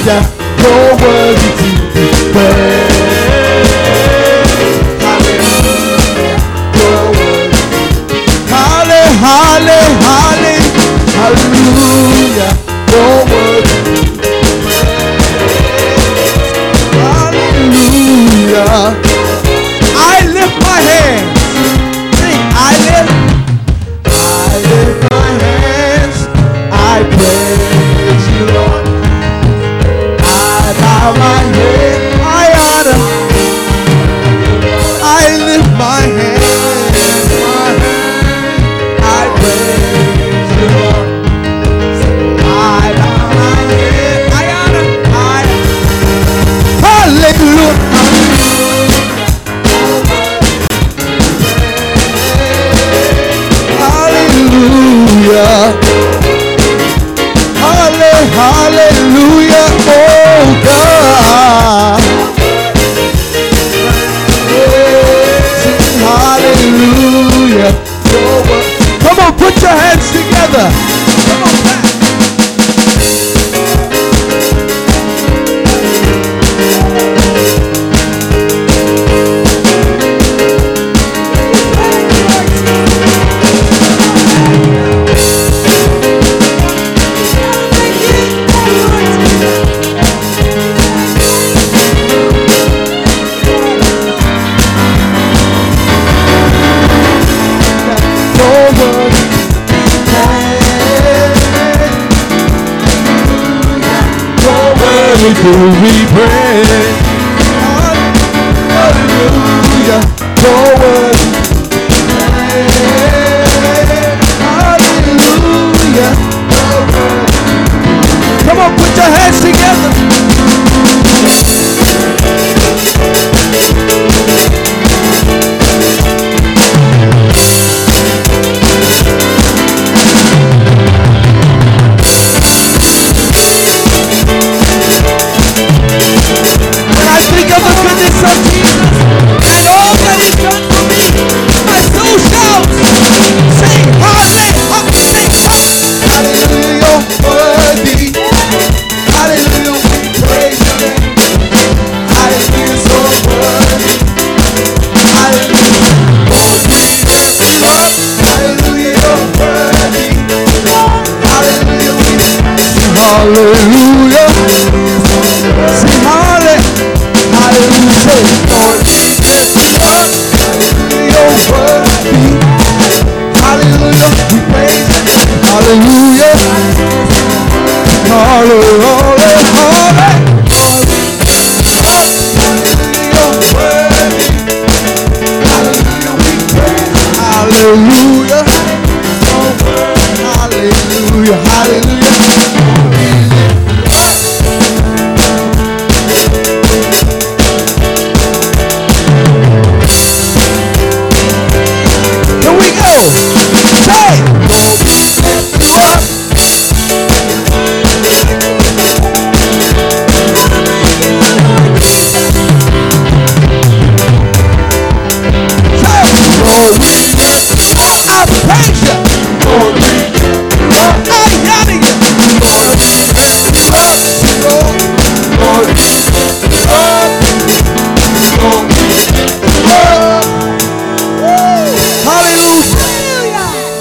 Hallelujah, you're worthy to be praised. Hallelujah, you're worthy. Hallelujah, you're worthy to be praised. Hallelujah. I lift my hands. Sing, I lift my hands. I praise you, Lord. I bow my head. I honor. I lift my hands. I praise you, Lord. I bow my head. I honor. Hallelujah. Hallelujah, oh God. Hallelujah. Come on, put your hands together. Come on, back. To be praised. Hallelujah, your word. Hallelujah, your word. Come on, put your hands together. Hallelujah. Sing hallelujah. Hallelujah. Lord, you're worthy. Hallelujah. We praise you. Hallelujah. Hallelujah.